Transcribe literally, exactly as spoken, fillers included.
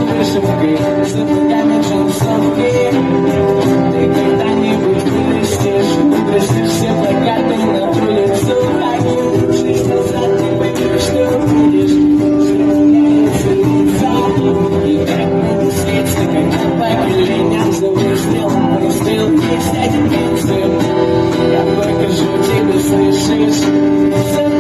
вышивкой, сапогами джинсовки. Ты когда-нибудь вырастешь, выбросишь все плакаты на улицу, они лучшие назад, ты поймешь, что будешь, сравняется лица. И как могут слиться, когда поколениям за выстрелом выстрел есть один принцип. Я покажу тебе, слышишь?